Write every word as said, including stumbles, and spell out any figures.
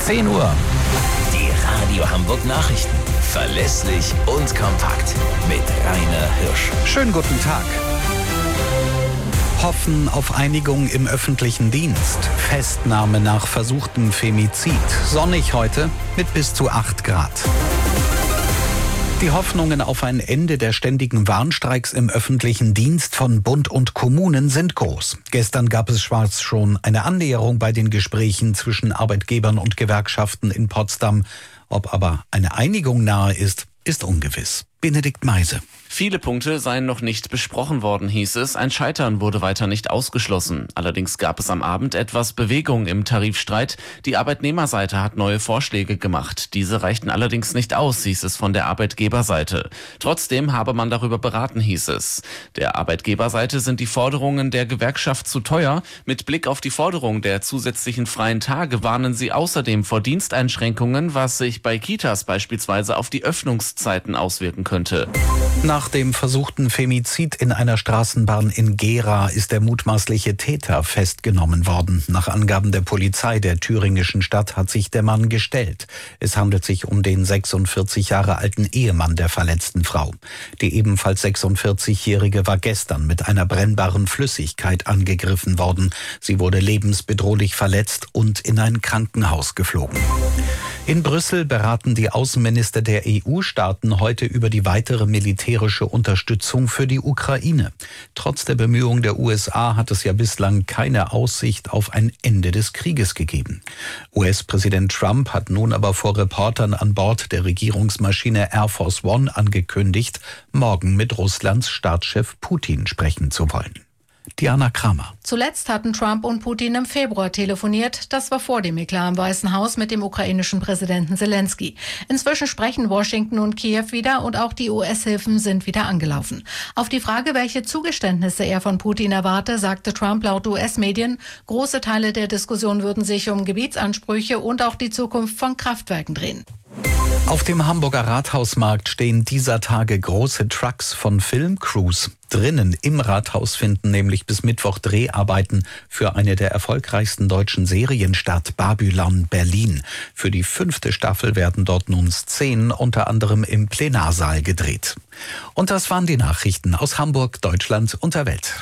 zehn Uhr. Die Radio Hamburg Nachrichten. Verlässlich und kompakt. Mit Rainer Hirsch. Schönen guten Tag. Hoffen auf Einigung im öffentlichen Dienst. Festnahme nach versuchtem Femizid. Sonnig heute mit bis zu acht Grad. Die Hoffnungen auf ein Ende der ständigen Warnstreiks im öffentlichen Dienst von Bund und Kommunen sind groß. Gestern gab es schwarz schon eine Annäherung bei den Gesprächen zwischen Arbeitgebern und Gewerkschaften in Potsdam. Ob aber eine Einigung nahe ist, ist ungewiss. Benedikt Meise. Viele Punkte seien noch nicht besprochen worden, hieß es. Ein Scheitern wurde weiter nicht ausgeschlossen. Allerdings gab es am Abend etwas Bewegung im Tarifstreit. Die Arbeitnehmerseite hat neue Vorschläge gemacht. Diese reichten allerdings nicht aus, hieß es von der Arbeitgeberseite. Trotzdem habe man darüber beraten, hieß es. Der Arbeitgeberseite sind die Forderungen der Gewerkschaft zu teuer. Mit Blick auf die Forderung der zusätzlichen freien Tage warnen sie außerdem vor Diensteinschränkungen, was sich bei Kitas beispielsweise auf die Öffnungszeiten auswirken könnte. Nach dem versuchten Femizid in einer Straßenbahn in Gera ist der mutmaßliche Täter festgenommen worden. Nach Angaben der Polizei der thüringischen Stadt hat sich der Mann gestellt. Es handelt sich um den sechsundvierzig Jahre alten Ehemann der verletzten Frau. Die ebenfalls sechsundvierzig-Jährige war gestern mit einer brennbaren Flüssigkeit angegriffen worden. Sie wurde lebensbedrohlich verletzt und in ein Krankenhaus geflogen. In Brüssel beraten die Außenminister der E U-Staaten heute über die weitere militärische Unterstützung für die Ukraine. Trotz der Bemühungen der U S A hat es ja bislang keine Aussicht auf ein Ende des Krieges gegeben. U S-Präsident Trump hat nun aber vor Reportern an Bord der Regierungsmaschine Air Force One angekündigt, morgen mit Russlands Staatschef Putin sprechen zu wollen. Diana Kramer. Zuletzt hatten Trump und Putin im Februar telefoniert. Das war vor dem Eklat im Weißen Haus mit dem ukrainischen Präsidenten Zelensky. Inzwischen sprechen Washington und Kiew wieder und auch die U S-Hilfen sind wieder angelaufen. Auf die Frage, welche Zugeständnisse er von Putin erwarte, sagte Trump laut U S-Medien, große Teile der Diskussion würden sich um Gebietsansprüche und auch die Zukunft von Kraftwerken drehen. Auf dem Hamburger Rathausmarkt stehen dieser Tage große Trucks von Filmcrews. Drinnen im Rathaus finden nämlich bis Mittwoch Dreharbeiten für eine der erfolgreichsten deutschen Serien statt, Babylon Berlin. Für die fünfte Staffel werden dort nun Szenen unter anderem im Plenarsaal gedreht. Und das waren die Nachrichten aus Hamburg, Deutschland und der Welt.